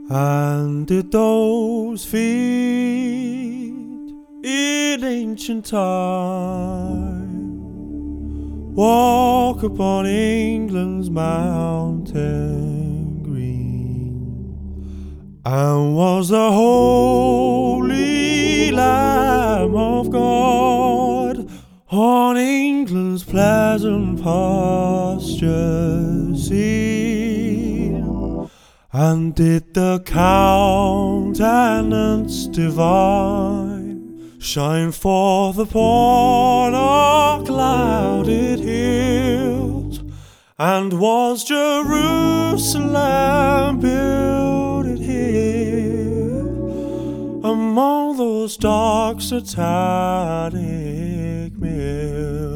And did those feet in ancient time walk upon England's mountain green? And was the holy Lamb of God on England's pleasant pastures seen? And did the countenance divine shine forth upon our clouded hills? And was Jerusalem builded here among those dark satanic mills?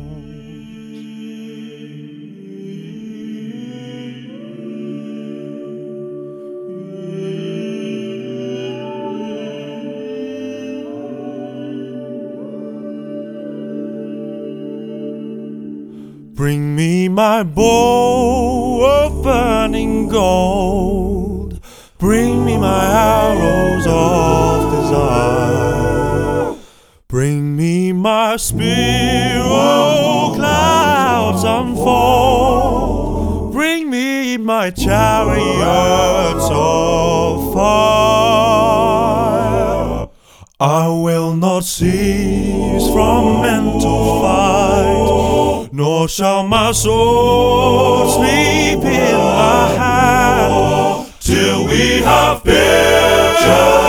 Bring me my bow of burning gold, bring me my arrows of desire, bring me my spear, oh clouds unfold, bring me my chariots of fire. I will not cease from mental fight, nor shall my sword sleep in my hand, till we have built